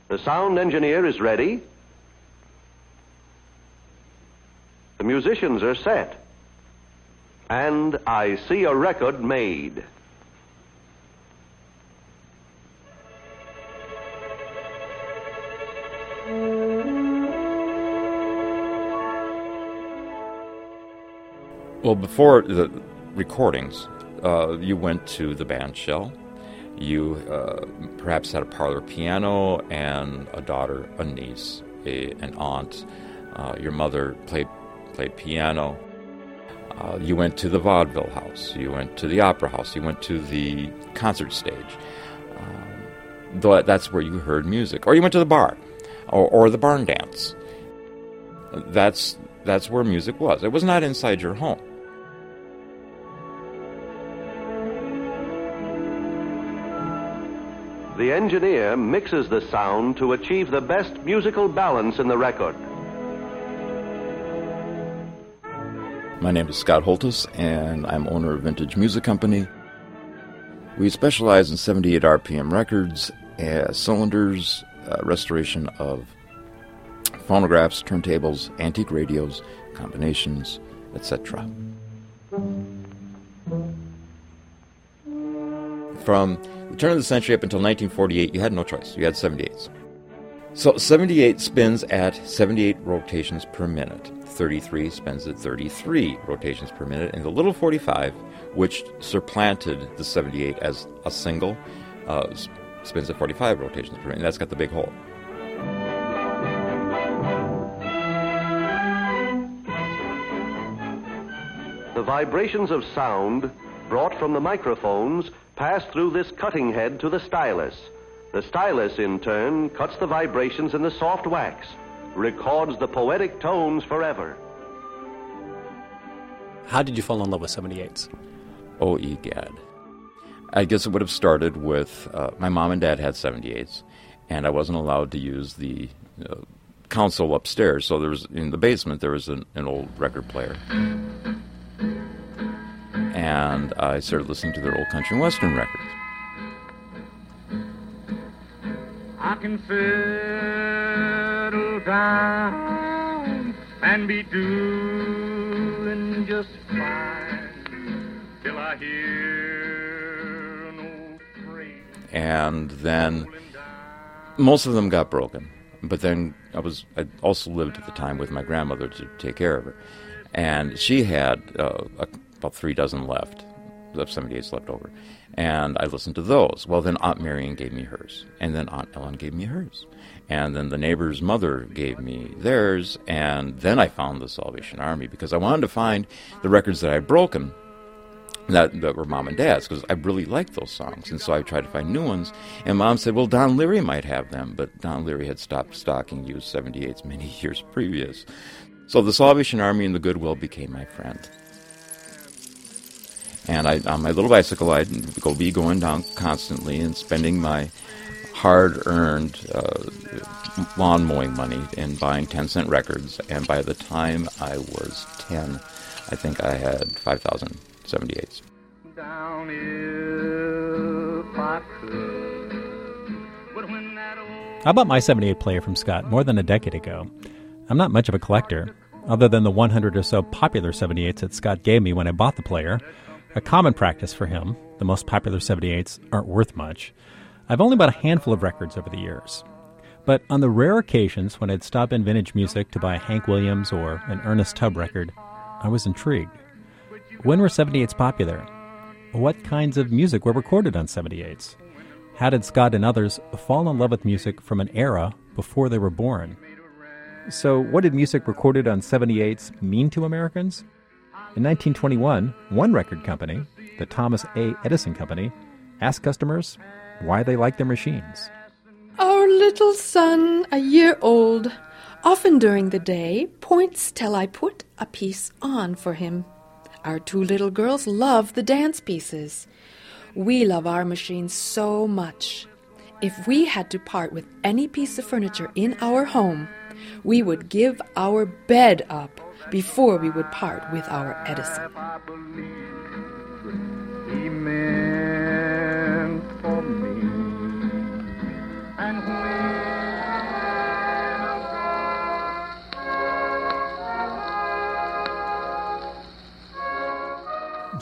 The sound engineer is ready. The musicians are set. And I see a record made. Well, before the recordings, you went to the band shell. You perhaps had a parlor piano and a daughter, a niece, an aunt. Your mother played piano. You went to the vaudeville house. You went to the opera house. You went to the concert stage. That's where you heard music. Or you went to the bar, or the barn dance. That's where music was. It was not inside your home. The engineer mixes the sound to achieve the best musical balance in the record. My name is Scott Holtis, and I'm owner of Vintage Music Company. We specialize in 78 RPM records, cylinders, restoration of phonographs, turntables, antique radios, combinations, etc. From the turn of the century up until 1948, you had no choice. You had 78s. So 78 spins at 78 rotations per minute. 33 spins at 33 rotations per minute. And the little 45, which supplanted the 78 as a single, spins at 45 rotations per minute. And that's got the big hole. The vibrations of sound brought from the microphones pass through this cutting head to the stylus. The stylus, in turn, cuts the vibrations in the soft wax, records the poetic tones forever. How did you fall in love with 78s? Oh, egad. I guess it would have started with my mom and dad had 78s, and I wasn't allowed to use the console upstairs. So there was, in the basement, there was an old record player. And I started listening to their old country and western records. I can settle down and be doing just fine till I hear an old freight. And then most of them got broken. But then I also lived at the time with my grandmother to take care of her. And she had about 3 dozen left, 78s left over. And I listened to those. Well, then Aunt Marion gave me hers. And then Aunt Ellen gave me hers. And then the neighbor's mother gave me theirs. And then I found the Salvation Army because I wanted to find the records that I had broken that were Mom and Dad's, because I really liked those songs. And so I tried to find new ones. And Mom said, well, Don Leary might have them. But Don Leary had stopped stocking used 78s many years previous. So the Salvation Army and the Goodwill became my friend. And on my little bicycle, I'd be going down constantly and spending my hard-earned lawn mowing money and buying 10-cent records. And by the time I was 10, I think I had 5,000 78s. Down if I could. But when that old... I bought my 78 player from Scott more than a decade ago. I'm not much of a collector, other than the 100 or so popular 78s that Scott gave me when I bought the player. A common practice for him, the most popular 78s aren't worth much. I've only bought a handful of records over the years. But on the rare occasions when I'd stop in Vintage Music to buy a Hank Williams or an Ernest Tubb record, I was intrigued. When were 78s popular? What kinds of music were recorded on 78s? How did Scott and others fall in love with music from an era before they were born? So what did music recorded on 78s mean to Americans? In 1921, one record company, the Thomas A. Edison Company, asked customers why they liked their machines. Our little son, a year old, often during the day, points till I put a piece on for him. Our 2 little girls love the dance pieces. We love our machines so much. If we had to part with any piece of furniture in our home, we would give our bed up before we would part with our Edison. He meant for me. And when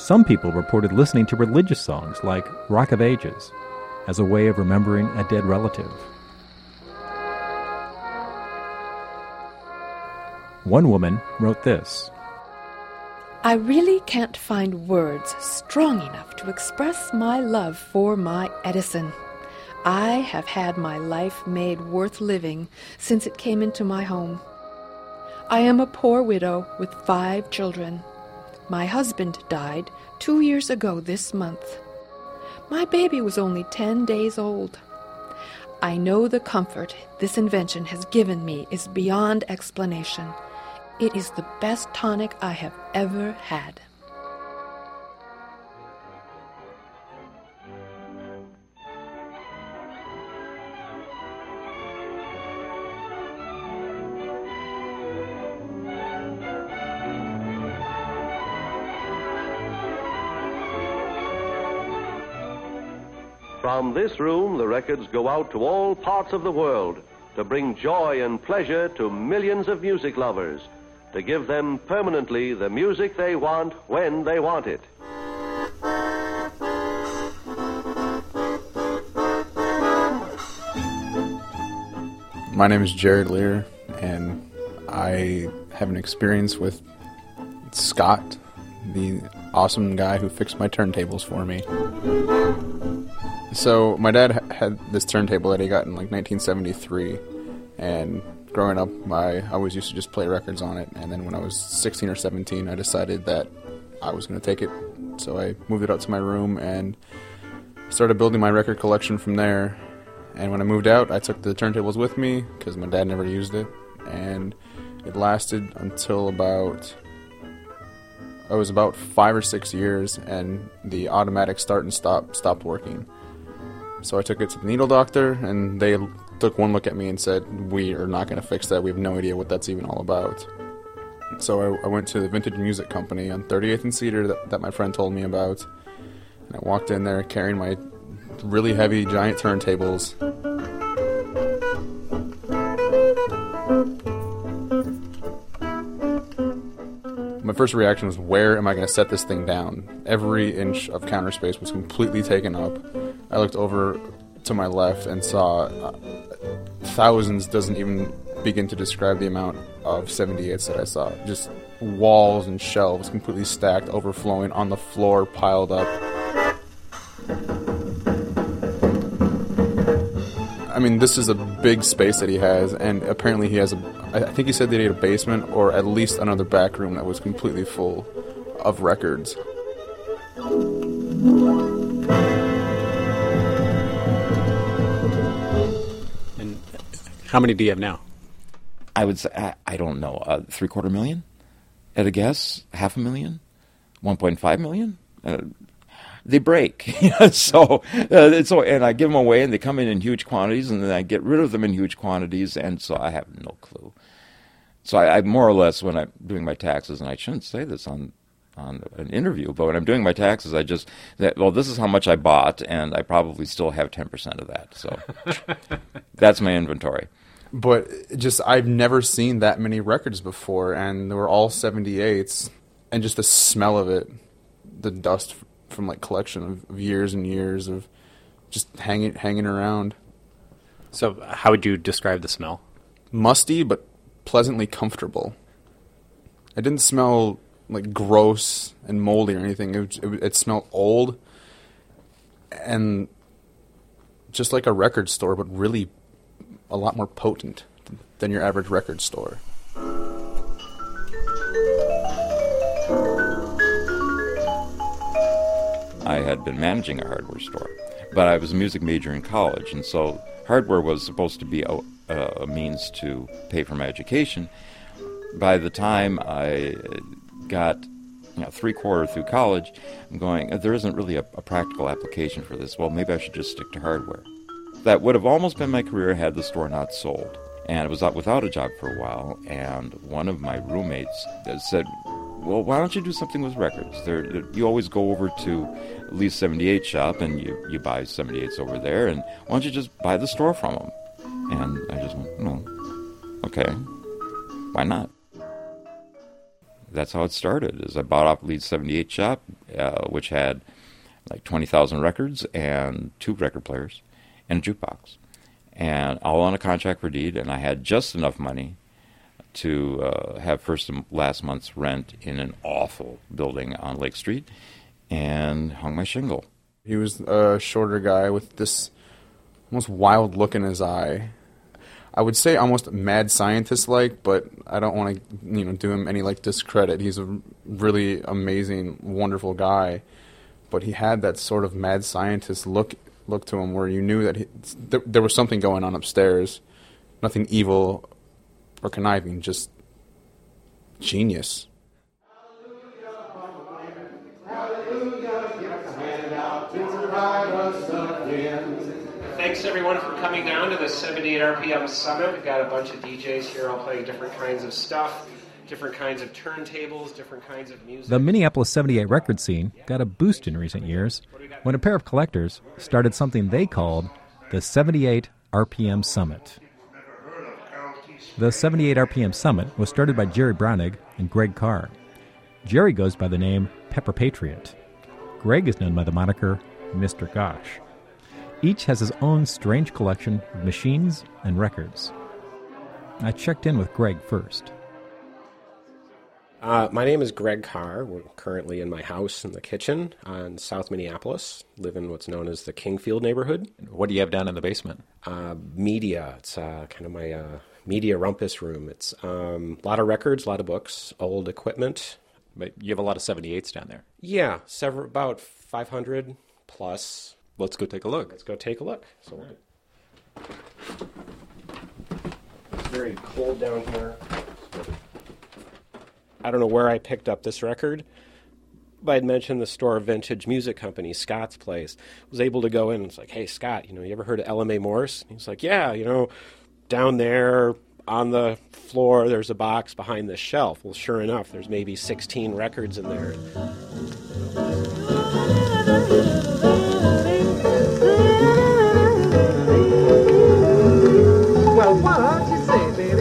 Some people reported listening to religious songs like Rock of Ages as a way of remembering a dead relative. One woman wrote this: I really can't find words strong enough to express my love for my Edison. I have had my life made worth living since it came into my home. I am a poor widow with 5 children. My husband died 2 years ago this month. My baby was only 10 days old. I know the comfort this invention has given me is beyond explanation. It is the best tonic I have ever had. From this room, the records go out to all parts of the world to bring joy and pleasure to millions of music lovers, to give them permanently the music they want when they want it. My name is Jared Lear, and I have an experience with Scott, the awesome guy who fixed my turntables for me. So my dad had this turntable that he got in like 1973, and growing up I always used to just play records on it, and then when I was 16 or 17 I decided that I was going to take it, so I moved it out to my room and started building my record collection from there. And when I moved out, I took the turntables with me because my dad never used it, and it lasted until about 5 or 6 years, and the automatic start and stop stopped working. So I took it to the needle doctor, and they took one look at me and said, we are not going to fix that. We have no idea what that's even all about. So I went to the Vintage Music Company on 38th and Cedar that my friend told me about. And I walked in there carrying my really heavy, giant turntables. My first reaction was, where am I going to set this thing down? Every inch of counter space was completely taken up. I looked over to my left and saw thousands, doesn't even begin to describe the amount of 78s that I saw. Just walls and shelves completely stacked, overflowing, on the floor, piled up. I mean, this is a big space that he has, and apparently he has I think he said that he had a basement or at least another back room that was completely full of records. And how many do you have now? I would say, I don't know, 750,000 at a guess, 500,000, 1.5 million. They break, so and I give them away, and they come in huge quantities, and then I get rid of them in huge quantities, and so I have no clue. So I more or less, when I'm doing my taxes, and I shouldn't say this on an interview, but when I'm doing my taxes, this is how much I bought, and I probably still have 10% of that. So that's my inventory. But I've never seen that many records before, and they were all 78s, and just the smell of it, the dust from like collection of years and years of just hanging around. So how would you describe the smell? Musty, but pleasantly comfortable. It didn't smell like gross and moldy or anything. It smelled old and just like a record store, but really a lot more potent than your average record store. I had been managing a hardware store, but I was a music major in college, and so hardware was supposed to be a means to pay for my education. By the time I got 3/4 through college, I'm going, there isn't really a practical application for this. Well, maybe I should just stick to hardware. That would have almost been my career had the store not sold. And I was without a job for a while, and one of my roommates said, well, why don't you do something with records? You always go over to Lee's 78 shop, and you buy 78s over there, and why don't you just buy the store from them? And I just went, no, okay, why not? that's how it started. Is I bought off Leeds 78 shop, which had like 20,000 records and 2 record players and a jukebox, and all on a contract for deed. And I had just enough money to have first and last month's rent in an awful building on Lake Street, and hung my shingle. He was a shorter guy with this almost wild look in his eye. I would say almost mad scientist-like, but I don't want to, do him any discredit. He's a really amazing, wonderful guy, but he had that sort of mad scientist look to him, where you knew that there was something going on upstairs. Nothing evil or conniving, just genius. Thanks everyone for coming down to the 78 RPM Summit. We've got a bunch of DJs here all playing different kinds of stuff, different kinds of turntables, different kinds of music. The Minneapolis 78 record scene got a boost in recent years when a pair of collectors started something they called the 78 RPM Summit. The 78 RPM Summit was started by Jerry Brownig and Greg Carr. Jerry goes by the name Pepper Patriot. Greg is known by the moniker Mr. Gosh. Each has his own strange collection of machines and records. I checked in with Greg first. My name is Greg Carr. We're currently in my house in the kitchen on South Minneapolis, live in what's known as the Kingfield neighborhood. What do you have down in the basement? Media. It's kind of my media rumpus room. It's a lot of records, a lot of books, old equipment. But you have a lot of 78s down there. Yeah, about 500 plus. Let's go take a look. Let's go take a look. So it's very cold down here. I don't know where I picked up this record, but I'd mentioned the store Vintage Music Company, Scott's place. I was able to go in and it's like, hey, Scott, you ever heard of LMA Morse? And he's like, yeah, down there on the floor, there's a box behind this shelf. Well, sure enough, there's maybe 16 records in there. Well, what how'd you say, baby?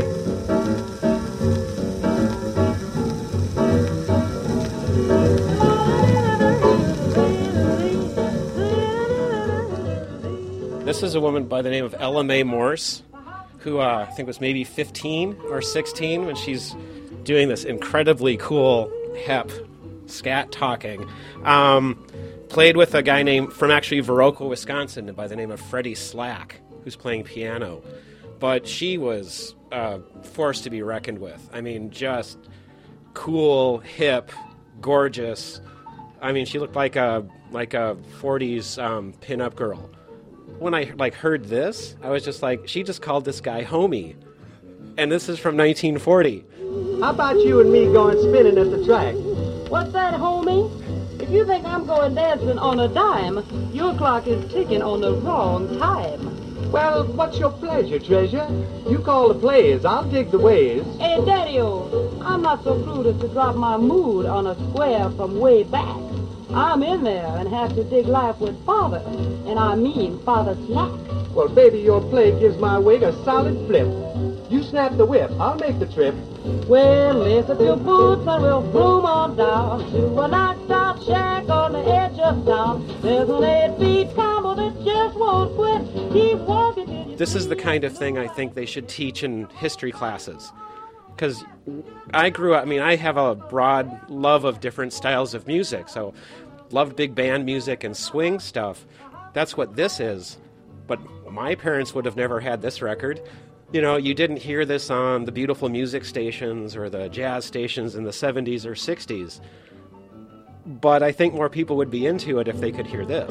This is a woman by the name of Ella Mae Morse, who I think was maybe 15 or 16 when she's doing this incredibly cool, hip scat talking. Played with a guy from actually Viroqua, Wisconsin, by the name of Freddie Slack, who's playing piano. But she was a force to be reckoned with. I mean, just cool, hip, gorgeous. I mean, she looked like a 40s pinup girl. When I heard this, I was just like, she just called this guy homie. And this is from 1940. How about you and me going spinning at the track? What's that, homie? If you think I'm going dancing on a dime, your clock is ticking on the wrong time. Well, what's your pleasure, treasure? You call the plays, I'll dig the ways. Hey, Daddy-o, I'm not so crude as to drop my mood on a square from way back. I'm in there and have to dig life with Father, and I mean Father Slack. Well, baby, your play gives my wig a solid flip. You snap the whip, I'll make the trip. Well, listen to boots and we'll boom on down to a knocked-out shack on the edge of town. There's an 8-beat combo that just won't quit. Keep walking till you... This is the kind of thing I think they should teach in history classes. Because I grew up, I have a broad love of different styles of music. So loved big band music and swing stuff. That's what this is. But my parents would have never had this record. You didn't hear this on the beautiful music stations or the jazz stations in the 70s or 60s. But I think more people would be into it if they could hear this.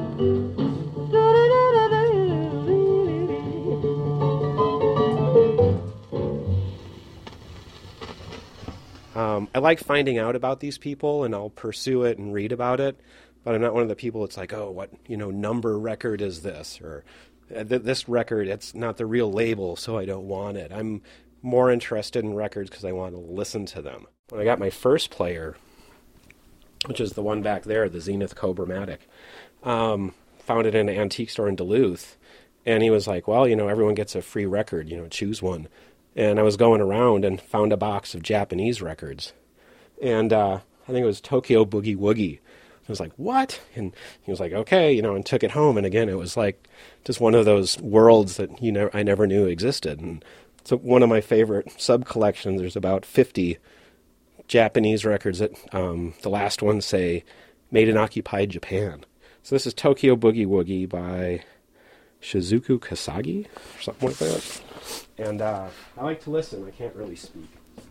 I like finding out about these people, and I'll pursue it and read about it. But I'm not one of the people that's like, oh, what, number record is this? Or this record, it's not the real label, so I don't want it. I'm more interested in records because I want to listen to them. When I got my first player, which is the one back there, the Zenith Cobra-Matic, found it in an antique store in Duluth. And he was like, well, everyone gets a free record, choose one. And I was going around and found a box of Japanese records. and I think it was Tokyo Boogie Woogie. I was like, what? And he was like, okay, and took it home. And again, it was like just one of those worlds that I never knew existed. And so one of my favorite sub-collections, there's about 50 Japanese records that the last ones say made in occupied Japan. So this is Tokyo Boogie Woogie by Shizuku Kasagi, or something like that. And I like to listen. I can't really speak.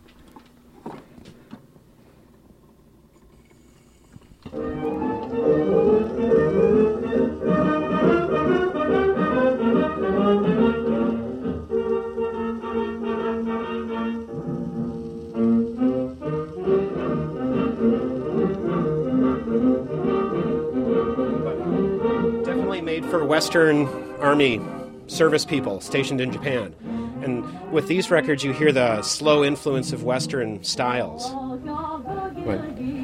Definitely made for Western Army service people stationed in Japan. And with these records, you hear the slow influence of Western styles. What?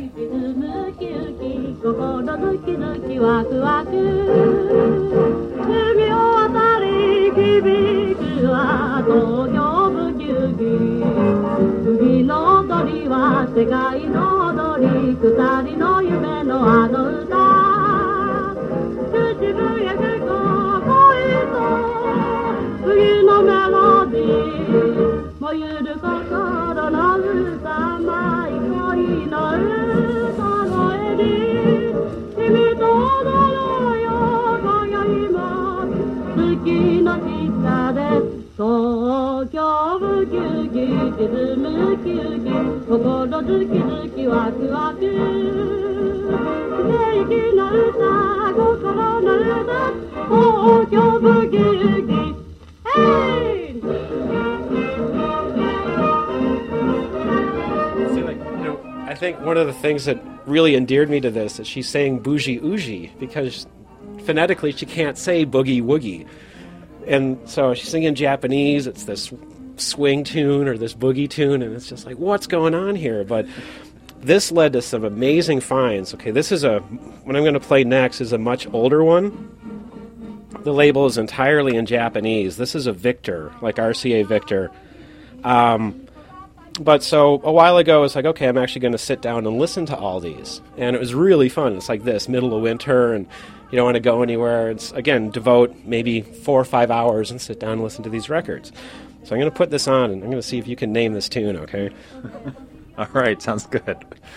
'I think one of the things that really endeared me to this is she's saying bougie oogie, because phonetically she can't say boogie woogie. And so she's singing Japanese, it's this swing tune or this boogie tune, and it's just like, what's going on here? But this led to some amazing finds. Okay, this is what I'm going to play next is a much older one. The label is entirely in Japanese. This is a Victor, like RCA Victor. But so a while ago, I was like, okay, I'm actually going to sit down and listen to all these. And it was really fun. It's like this, middle of winter, and you don't want to go anywhere. It's, again, devote maybe 4 or 5 hours and sit down and listen to these records. So I'm going to put this on, and I'm going to see if you can name this tune, okay? All right, sounds good.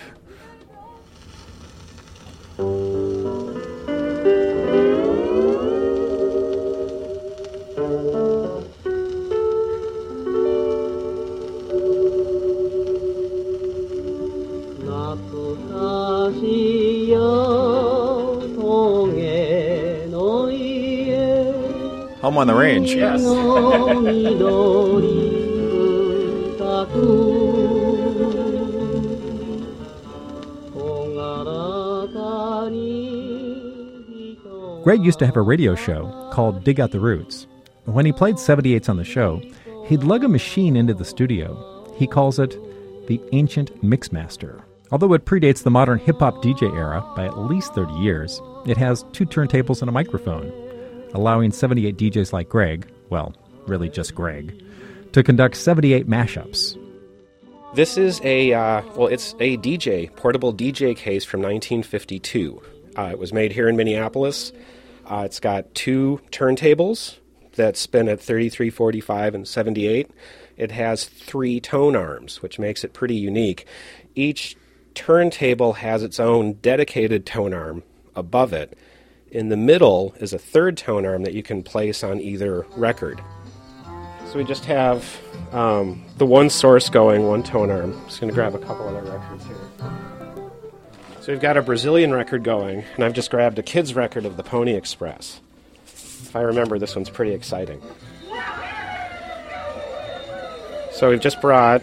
Home on the Range. Yes. Greg used to have a radio show called Dig Out the Roots. When he played 78s on the show, he'd lug a machine into the studio. He calls it the Ancient Mixmaster. Although it predates the modern hip-hop DJ era by at least 30 years, it has 2 turntables and a microphone, allowing 78 DJs like Greg, well, really just Greg, to conduct 78 mashups. This is it's a DJ, portable DJ case from 1952. It was made here in Minneapolis. It's got 2 turntables that spin at 33, 45, and 78. It has 3 tone arms, which makes it pretty unique. Each turntable has its own dedicated tone arm above it. In the middle is a 3rd tone arm that you can place on either record. So we just have the one source going, 1 tone arm. I'm just going to grab a couple other records here. So we've got a Brazilian record going, and I've just grabbed a kid's record of the Pony Express. If I remember, this one's pretty exciting. So we've just brought,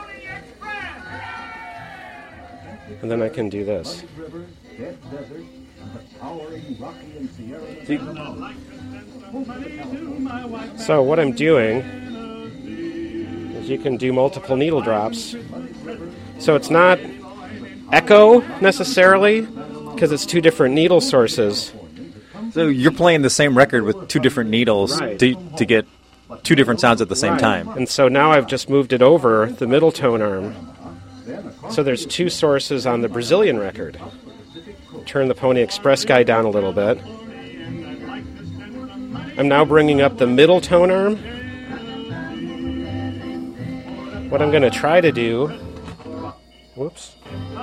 and then I can do this. So what I'm doing is you can do multiple needle drops. So it's not echo necessarily, because it's 2 different needle sources. So you're playing the same record with 2 different needles, right, to get 2 different sounds at the same time. And so now I've just moved it over the middle tone arm, So there's two sources on the Brazilian record. Turn the Pony Express guy down a little bit. I'm now bringing up the middle tone arm. What I'm going to try to do... Whoops.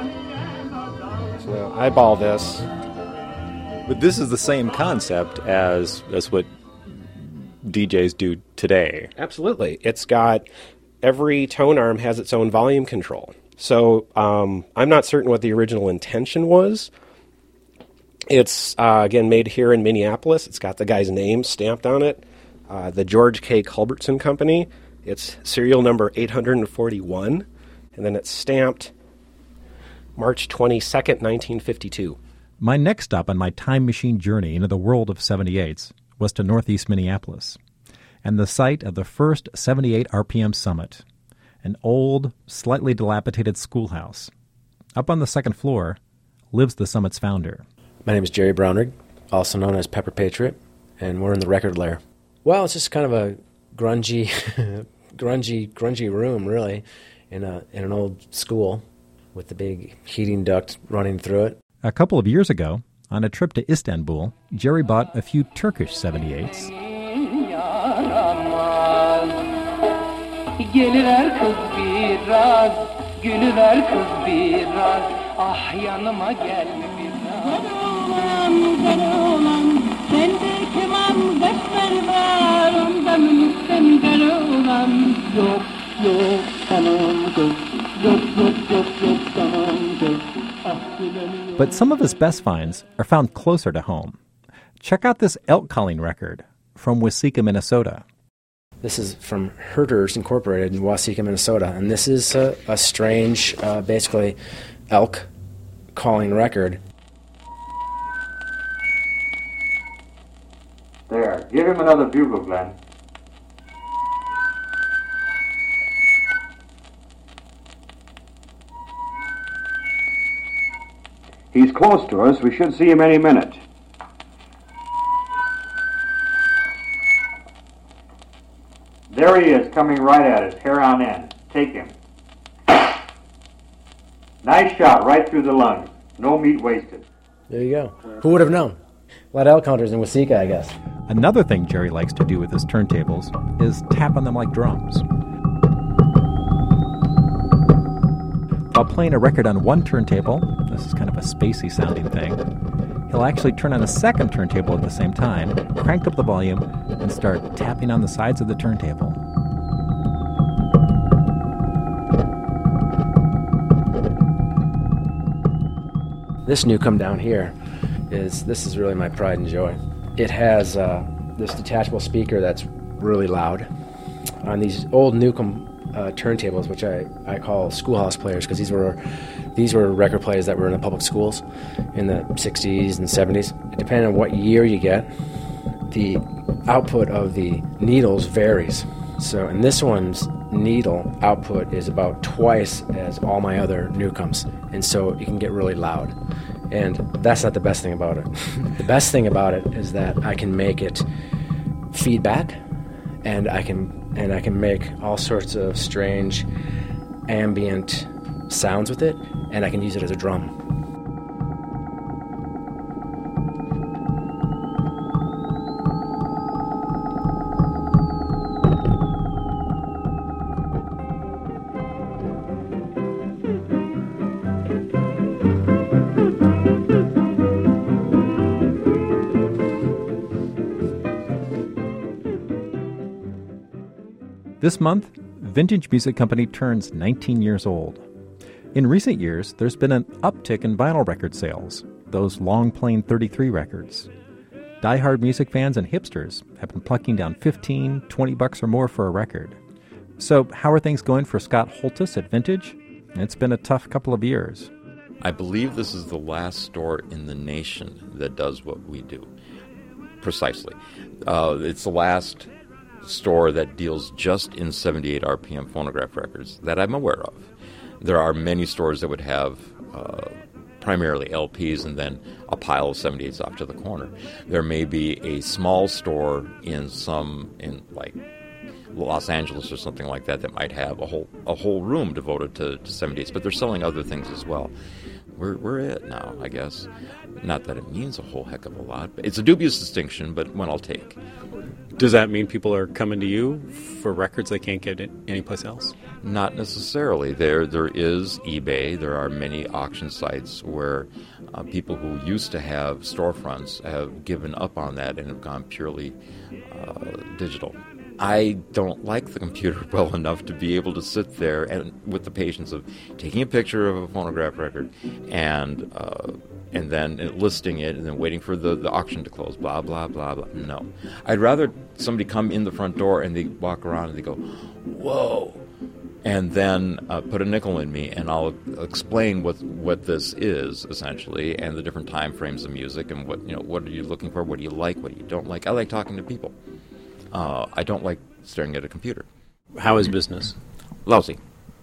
So now eyeball this. But this is the same concept as what DJs do today. Absolutely. It's got... Every tone arm has its own volume control. So I'm not certain what the original intention was. It's, again, made here in Minneapolis. It's got the guy's name stamped on it. The George K. Culbertson Company. It's serial number 841. And then it's stamped March 22nd, 1952. My next stop on my time machine journey into the world of 78s was to Northeast Minneapolis, and the site of the first 78 RPM Summit, an old, slightly dilapidated schoolhouse. Up on the second floor lives the Summit's founder. My name is Jerry Brownrigg, also known as Pepper Patriot, and we're in the record lair. Well, it's just kind of a grungy, grungy room, really, in an old school with the big heating duct running through it. A couple of years ago, on a trip to Istanbul, Jerry bought a few Turkish 78s. But some of his best finds are found closer to home. Check out this elk calling record from Waseca, Minnesota. This is from Herders Incorporated in Waseca, Minnesota, and this is a strange, basically, elk calling record. There, give him another bugle, Glenn. He's close to us. We should see him any minute. There he is, coming right at us, hair on end. Take him. Nice shot, right through the lung. No meat wasted. There you go. Who would have known? A lot of elk hunters in Waseca, I guess. Another thing Jerry likes to do with his turntables is tap on them like drums. While playing a record on one turntable, this is kind of a spacey sounding thing, he'll actually turn on a second turntable at the same time, crank up the volume, and start tapping on the sides of the turntable. This Newcomb down here this is really my pride and joy. It has this detachable speaker that's really loud. On these old Newcomb turntables, which I call schoolhouse players, because these were record players that were in the public schools in the 60s and 70s. Depending on what year you get, the output of the needles varies. So in this one's needle output is about twice as all my other Newcombs, and so it can get really loud. And that's not the best thing about it. The best thing about it is that I can make it feedback, and I can make all sorts of strange ambient sounds with it, and I can use it as a drum. This month, Vintage Music Company turns 19 years old. In recent years, there's been an uptick in vinyl record sales, those long-playing 33 records. Die-hard music fans and hipsters have been plucking down $15, $20 or more for a record. So how are things going for Scott Holtis at Vintage? It's been a tough couple of years. I believe this is the last store in the nation that does what we do. Precisely. It's the last store that deals just in 78 RPM phonograph records that I'm aware of. There are many stores that would have primarily LPs and then a pile of 78s off to the corner. There may be a small store in Los Angeles or something like that might have a whole room devoted to 78s, but they're selling other things as well. We're it now, I guess. Not that it means a whole heck of a lot. It's a dubious distinction, but one I'll take. Does that mean people are coming to you for records they can't get anyplace else? Not necessarily. There is eBay. There are many auction sites where people who used to have storefronts have given up on that and have gone purely digital. I don't like the computer well enough to be able to sit there and with the patience of taking a picture of a phonograph record and then listing it and then waiting for the auction to close, blah, blah, blah, blah. No. I'd rather somebody come in the front door and they walk around and they go, whoa, and then put a nickel in me and I'll explain what this is, essentially, and the different time frames of music and what are you looking for, what do you like, what do you don't like. I like talking to people. I don't like staring at a computer. How is business? Lousy.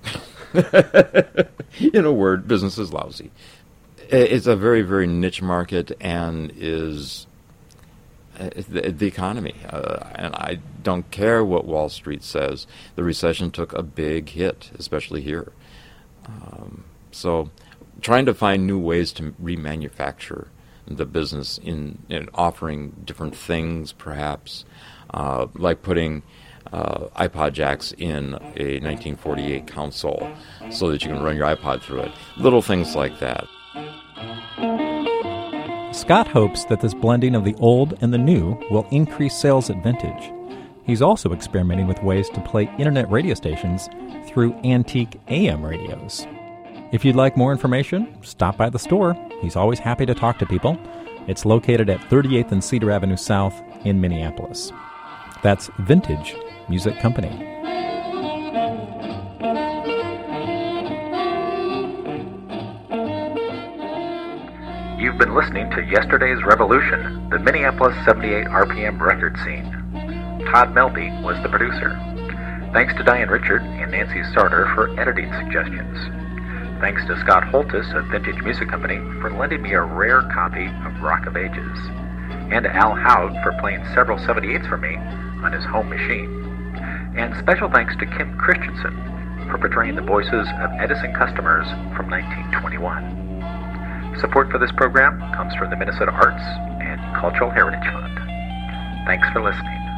In a word, business is lousy. It's a very, very niche market and is the economy. And I don't care what Wall Street says. The recession took a big hit, especially here. So trying to find new ways to remanufacture the business in offering different things, perhaps, like putting iPod jacks in a 1948 console so that you can run your iPod through it. Little things like that. Scott hopes that this blending of the old and the new will increase sales at Vintage. He's also experimenting with ways to play internet radio stations through antique AM radios. If you'd like more information, stop by the store. He's always happy to talk to people. It's located at 38th and Cedar Avenue South in Minneapolis. That's Vintage Music Company. You've been listening to Yesterday's Revolution, the Minneapolis 78 RPM record scene. Todd Melby was the producer. Thanks to Diane Richard and Nancy Sarter for editing suggestions. Thanks to Scott Holtis of Vintage Music Company for lending me a rare copy of Rock of Ages. And to Al Howd for playing several 78s for me on his home machine. And special thanks to Kim Christensen for portraying the voices of Edison customers from 1921. Support for this program comes from the Minnesota Arts and Cultural Heritage Fund. Thanks for listening.